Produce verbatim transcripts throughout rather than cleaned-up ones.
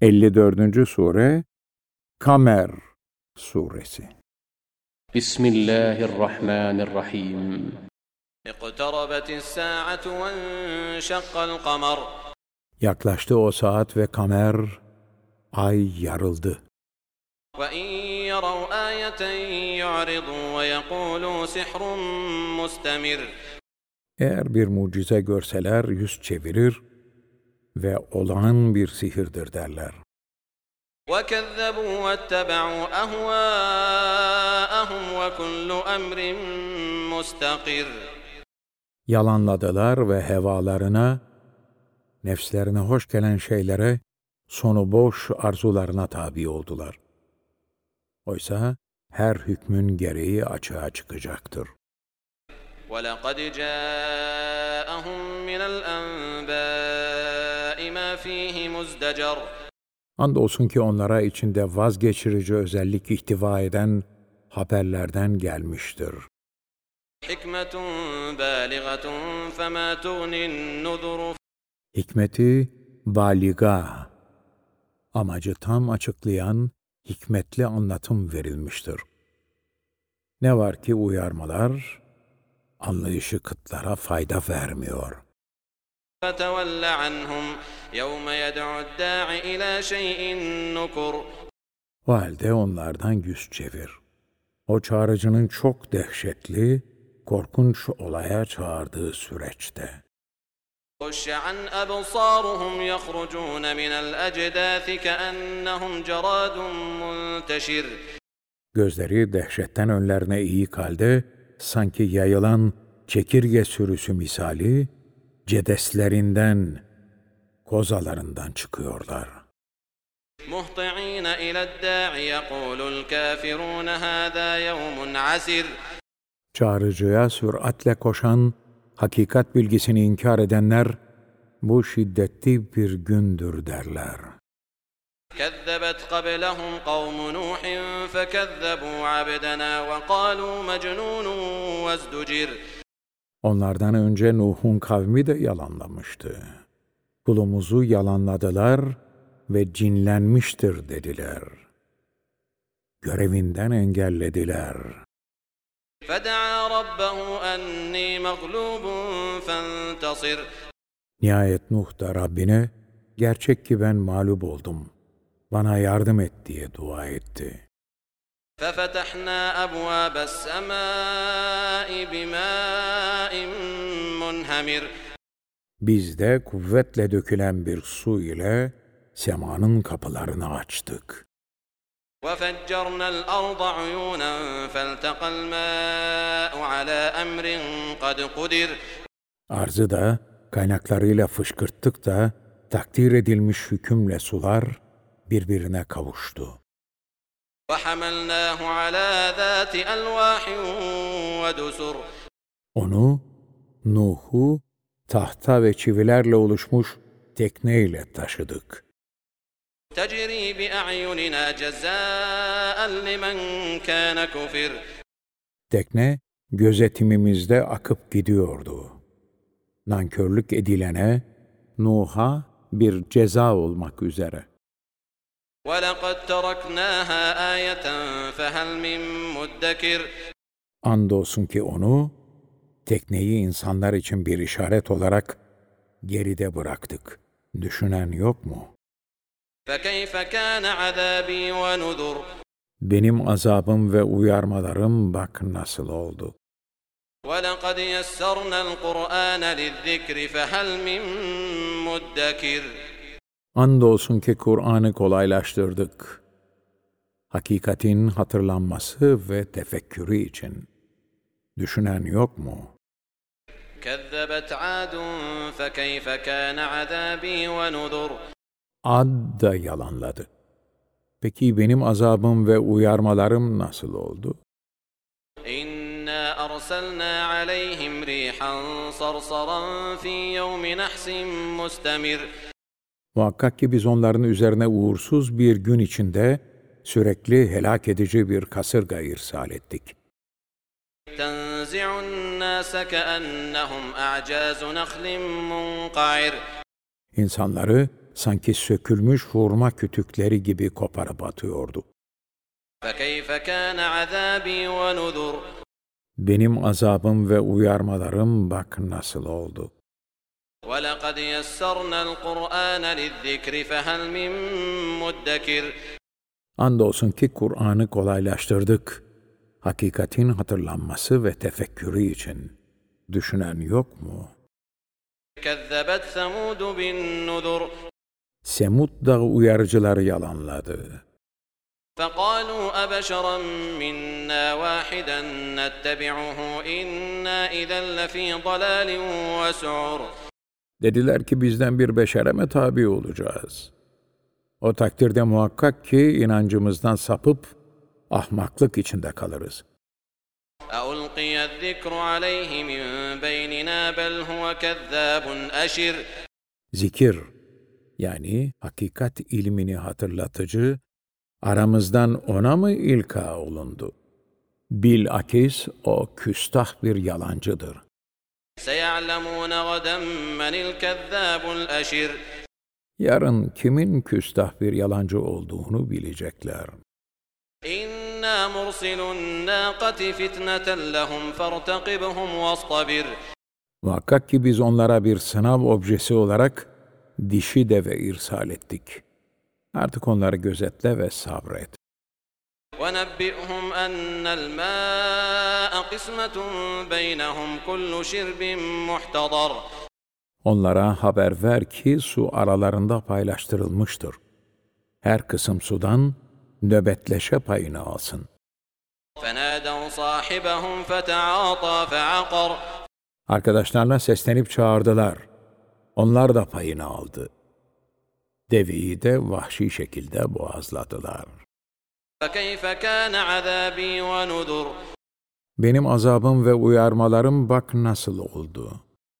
elli dördüncü sure Kamer suresi. Bismillahirrahmanirrahim. İqtarabetis saatu ve enşakkal kamer. Yaklaştı o saat ve kamer, ay yarıldı. Ve in yarav ayeten yu'ridu ve yekulu sihrun mustemir. Eğer bir mucize görseler yüz çevirir ve olağan bir sihirdir derler. وَكَذَّبُوا وَاتَّبَعُوا أَهْوَاءَهُمْ وَكُلُّ أَمْرٍ مُسْتَقِرٌ. Yalanladılar ve hevalarına, nefslerine hoş gelen şeylere, sonu boş arzularına tabi oldular. Oysa her hükmün gereği açığa çıkacaktır. وَلَقَدْ جَاءَهُمْ مِنَ الْأَنْبَاءِ مَا فِيهِ مُزْدَجَرٌ. Andolsun ki onlara içinde vazgeçirici özellik ihtiva eden haberlerden gelmiştir. Hikmetun bâligatun femâ tuğnin nuzuru. Hikmeti baliga, amacı tam açıklayan hikmetli anlatım verilmiştir. Ne var ki uyarmalar, anlayışı kıtlara fayda vermiyor. فَتَوَلَّ عَنْهُمْ يَوْمَ يَدْعُ الدَّاعِ إِلَى شَيْءٍ نُكُرٍ. O halde onlardan yüz çevir. O çağrıcının çok dehşetli, korkunç olaya çağırdığı süreçte. خُشَّ عَنْ أَبْصَارُهُمْ يَخْرُجُونَ مِنَ الْأَجْدَاثِ كَأَنَّهُمْ جَرَادٌ مُنْتَشِرٌ. Gözleri dehşetten önlerine eğik halde, sanki yayılan çekirge sürüsü misali, cedeslerinden, kozalarından çıkıyorlar. مُهْطِعِينَ إِلَى الدَّاعِ يَقُولُ الْكَافِرُونَ هَذَا يَوْمٌ عَسِرٌ. Çağrıcıya süratle koşan, hakikat bilgisini inkar edenler, bu şiddetli bir gündür derler. كَذَّبَتْ قَبْلَهُمْ قَوْمُ نُوحٍ فَكَذَّبُوا عَبْدَنَا وَقَالُوا مَجْنُونٌ وَازْدُجِرٌ. Onlardan önce Nuh'un kavmi de yalanlamıştı. Kulumuzu yalanladılar ve cinlenmiştir dediler. Görevinden engellediler. فَدَعَا رَبَّهُ أَنِّي مَغْلُوبٌ فَانْتَصِرْ. Nihayet Nuh da Rabbine, gerçek ki ben mağlup oldum, bana yardım et diye dua etti. فَفَتَحْنَا أَبْوَابَ السَّمَاءِ بِمَاءٍ مُنْهَمِرٍ. Biz de kuvvetle dökülen bir su ile semanın kapılarını açtık. وَفَجَّرْنَا الْأَرْضَ عُيُونًا فَالْتَقَى الْمَاءُ عَلَى أَمْرٍ قَدْ قُدِرَ. Arzı da kaynaklarıyla fışkırttık da takdir edilmiş hükümle sular birbirine kavuştu. وَحَمَلْنَاهُ عَلَى ذَاتِ أَلْوَاحٍ وَدُسُرٍ. Onu, Nuh'u, tahta ve çivilerle oluşmuş tekneyle taşıdık. تَجْرِي بِأَعْيُنِنَا جَزَاءً لِمَنْ كَانَ كُفِرٍ. Tekne gözetimimizde akıp gidiyordu. Nankörlük edilene, Nuh'a bir ceza olmak üzere. وَلَقَدْ تَرَكْنَاهَا آيَةً فَهَلْ مِنْ مُدَّكِرٍ. Andolsun ki onu, tekneyi insanlar için bir işaret olarak geride bıraktık. Düşünen yok mu? فَكَيْفَ كَانَ عَذَابِي وَنُذُرْ. Benim azabım ve uyarmalarım bak nasıl oldu. وَلَقَدْ يَسَّرْنَا الْقُرْآنَ لِلذِّكْرِ فَهَلْ مِنْ مُدَّكِرٍ. Andolsun ki Kur'an'ı kolaylaştırdık. Hakikatin hatırlanması ve tefekkürü için. Düşünen yok mu? كَذَّبَتْ عَادٌ فَكَيْفَ كَانَ عَذَابِي وَنُذُرْ. Ad da yalanladı. Peki benim azabım ve uyarmalarım nasıl oldu? إِنَّا أَرْسَلْنَا عَلَيْهِمْ رِيحًا صَرْصَرًا فِي يَوْمِ نَحْسٍ مُسْتَمِرٍ. Muhakkak ki biz onların üzerine uğursuz bir gün içinde sürekli helak edici bir kasırga irsal ettik. تَنْزِعُ النَّاسَ كَأَنَّهُمْ أَعْجَازُ نَخْلٍ مُنْقَعِرٍ. İnsanları sanki sökülmüş hurma kütükleri gibi koparıp atıyordu. فَكَيْفَ كَانَ عَذَابِي وَنُذُرِ Benim azabım ve uyarmalarım bak nasıl oldu. وَلَقَدْ يَسَّرْنَا الْقُرْآنَ لِلذِّكْرِ فَهَلْ مِن مُّدَّكِرٍ Andolsun ki Kur'an'ı kolaylaştırdık. Hakikatin hatırlanması ve tefekkürü için. Düşünen yok mu? كَذَّبَتْ ثَمُودُ بِالنُّذُرِ Semud da uyarıcıları yalanladı. فَقَالُوا أَبَشَرًا مِنَّا وَاحِدًا نَّتَّبِعُهُ إِنَّا إِذًا لَّفِي ضَلَالٍ وَسُعُرٍ Dediler ki bizden bir beşere mi tabi olacağız? O takdirde muhakkak ki inancımızdan sapıp ahmaklık içinde kalırız. أَأُلْقِيَ الذِّكْرُ عَلَيْهِ مِن بَيْنِنَا بَلْ هُوَ كَذَّابٌ أَشِرٌ Zikir, yani hakikat ilmini hatırlatıcı, aramızdan ona mı ilka olundu? Bilakis o küstah bir yalancıdır. سَيَعْلَمُونَ غَدًا مَّنِ الْكَذَّابُ الْأَشِرُ Yarın kimin küstah bir yalancı olduğunu bilecekler. إِنَّا مُرْسِلُو النَّاقَةِ فِتْنَةً لَّهُمْ فَارْتَقِبْهُمْ وَاصْطَبِرْ Muhakkak ki biz onlara bir sınav objesi olarak dişi deve irsal ettik. Artık onları gözetle ve sabret. وَنَبِّئْهُمْ أَنَّ الْمَاءَ قِسْمَةٌ بَيْنَهُمْ كُلُّ شِرْبٍ مُحْتَضَرٍ Onlara haber ver ki su aralarında paylaştırılmıştır. Her kısım sudan nöbetleşe payını alsın. فَنَادَوْا صَاحِبَهُمْ فَتَعَاطَىٰ فَعَقَرَ Arkadaşlarına seslenip çağırdılar. Onlar da payını aldı. Deveyi de vahşi şekilde boğazladılar. فَكَيْفَ كَانَ عَذَابِي وَنُذُرِ Benim azabım ve uyarmalarım bak nasıl oldu.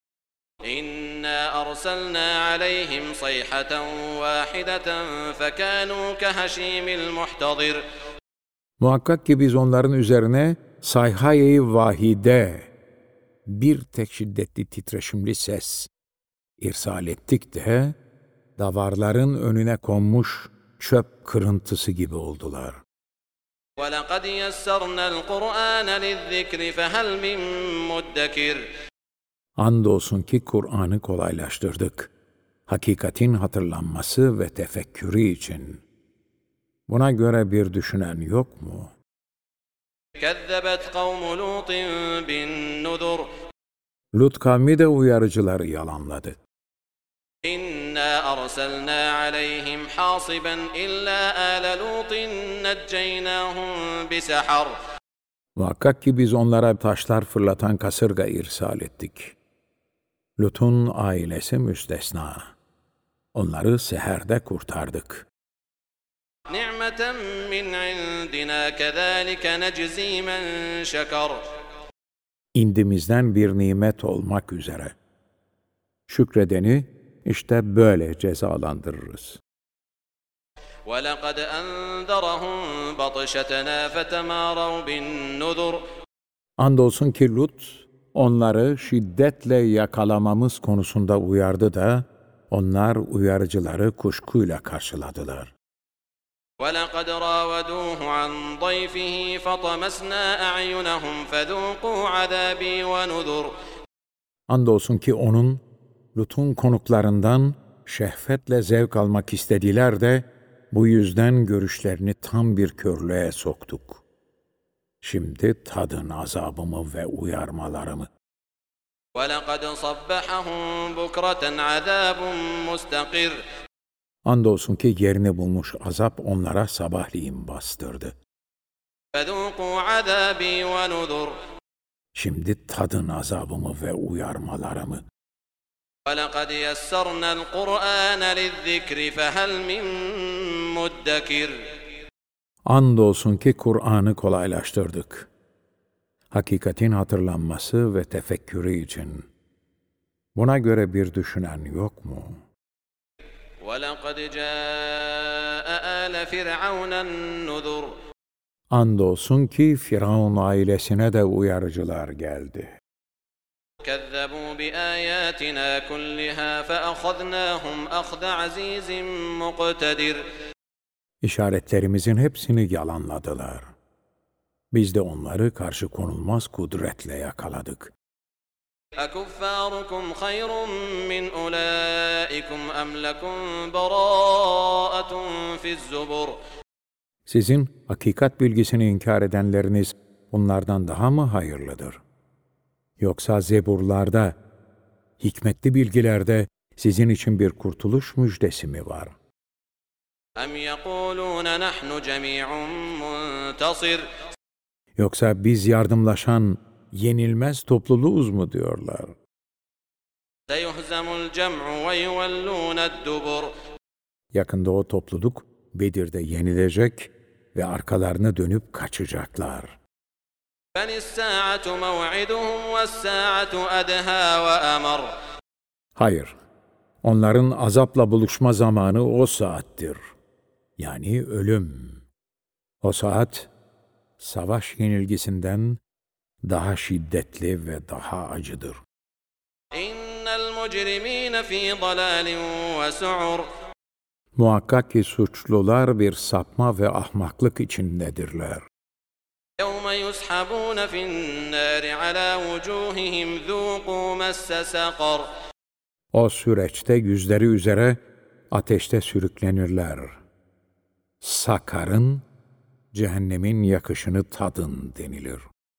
إِنَّا أَرْسَلْنَا عَلَيْهِمْ صَيْحَةً وَاحِدَةً فَكَانُوا كَهَشِيمِ الْمُحْتَظِرِ Muhakkak ki biz onların üzerine sayhayı vahide, bir tek şiddetli titreşimli ses irsal ettik de, davarların önüne konmuş çöp kırıntısı gibi oldular. وَلَقَدْ يَسَّرْنَا الْقُرْآنَ لِلذِّكْرِ فَهَلْ مِن مُّدَّكِرٍ Andolsun ki Kur'an'ı kolaylaştırdık. Hakikatin hatırlanması ve tefekkürü için. Buna göre bir düşünen yok mu? كَذَّبَتْ قَوْمُ لُوطٍ بِالنُّذُرِ Lut kavmi de uyarıcıları yalanladı. إِنَّا أَرْسَلْنَا عَلَيْهِمْ حَاصِبًا إِلَّا آلَ لُوطٍ نَجَّيْنَاهُم بِسَحَرٍ Muhakkak ki biz onlara taşlar fırlatan kasırga irsal ettik. Lut'un ailesi müstesna. Onları seherde kurtardık. نِعْمَةً مِّنْ عِندِنَا كَذَٰلِكَ نَجْزِي مَن شَكَرَ İndimizden bir nimet olmak üzere. Şükredeni işte böyle cezalandırırız. وَلَقَدْ أَنذَرَهُم بَطْشَتَنَا فَتَمَارَوْا بِالنُّذُرِ Andolsun ki Lut, onları şiddetle yakalamamız konusunda uyardı da, onlar uyarıcıları kuşkuyla karşıladılar. وَلَقَدْ رَاوَدُوهُ عَنْ ضَيْفِهِ فَطَمَسْنَا أَعْيُنَهُمْ فَذُوقُوا عَذَابِي وَنُذُرِ Andolsun ki onun, Lut'un konuklarından şehvetle zevk almak istediler de, bu yüzden görüşlerini tam bir körlüğe soktuk. Şimdi tadın azabımı ve uyarmalarımı. وَلَقَدْ صَبَّحَهُم بُكْرَةً عَذَابٌ مُّسْتَقِرٌّ Andolsun ki yerini bulmuş azap onlara sabahleyin bastırdı. فَذُوقُوا عَذَابِي وَنُذُرِ Şimdi tadın azabımı ve uyarmalarımı. وَلَقَدْ يَسَّرْنَا الْقُرْآنَ لِلذِّكْرِ فَهَلْ مِن مُّدَّكِرٍ Andolsun ki Kur'an'ı kolaylaştırdık. Hakikatin hatırlanması ve tefekkürü için. Buna göre bir düşünen yok mu? وَلَقَدْ جَاءَ آلَ فِرْعَوْنَ النُّذُرُ Andolsun ki Firavun ailesine de uyarıcılar geldi. كَذَّبُوا بآياتنا كلها فأخذناهم أخذ عزيز مقتدر. İşaretlerimizin hepsini yalanladılar. Biz de onları karşı konulmaz kudretle yakaladık. أكفاركم خير من أولئكم أم لكم براءة في الزبر. Sizin hakikat bilgisini inkar edenleriniz bunlardan daha mı hayırlıdır? Yoksa zeburlarda, hikmetli bilgilerde sizin için bir kurtuluş müjdesi mi var? أم يقولون نحن جميع منتصر. Yoksa biz yardımlaşan, yenilmez topluluğuz mu diyorlar? سيهزم الجمع ويولون الدبر. Yakında o topluluk Bedir'de yenilecek ve arkalarını dönüp kaçacaklar. بل الساعة موعدهم والساعة أدهى وأمر. Hayır, onların azapla buluşma zamanı o saattir. Yani ölüm. O saat, savaş yenilgisinden daha şiddetli ve daha acıdır. إن المجرمين في ضلال وسعر. Muhakkak ki suçlular bir sapma ve ahmaklık içindedirler. يوم يسحبون في النار على وجوههم ذوقوا مس سقر. O süreçte yüzleri üzere ateşte sürüklenirler. Sakarın, cehennemin yakışını tadın denilir.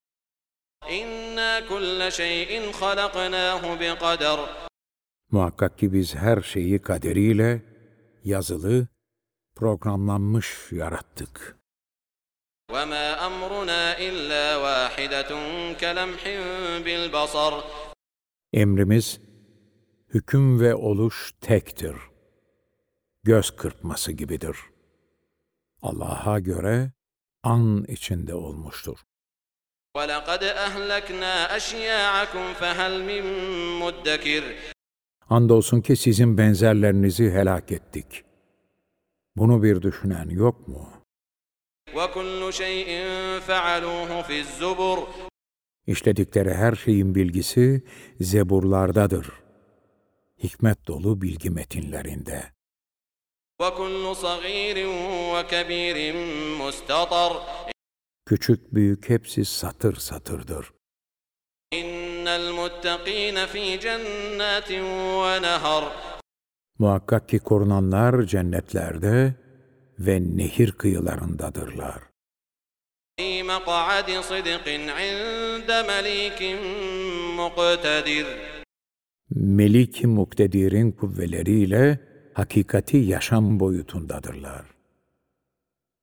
إنا كل شيء خلقناه بقدر. Muhakkak ki biz her şeyi kaderiyle, yazılı, programlanmış yarattık. وما أمرنا إلا واحدة كلمح بالبصر. Emrimiz, hüküm ve oluş tektir. Göz kırpması gibidir. Allah'a göre an içinde olmuştur. وَلَقَدْ أَهْلَكْنَا أَشْيَاعَكُمْ فَهَلْ مِن مُدَّكِرٍ. Andolsun ki sizin benzerlerinizi helak ettik. Bunu bir düşünen yok mu? وَكُلُّ شَيْءٍ فَعَلُوهُ فِي الزُّبُرِ. İşledikleri her şeyin bilgisi zeburlardadır. Hikmet dolu bilgi metinlerinde. وَكُلُّ صَغِيرٍ وَكَبِيرٍ مُسْتَطَرٍ. Küçük büyük hepsi satır satırdır. إِنَّ الْمُتَّقِينَ فِي جَنَّاتٍ وَنَهَرٍ. Muhakkak ki korunanlar cennetlerde ve nehir kıyılarındadırlar. فِي مَقْعَدِ صِدْقٍ عِندَ مَلِيكٍ مُقْتَدِرٍ. Melik-i Muktedir'in kuvveleriyle hakikati yaşam boyutundadırlar.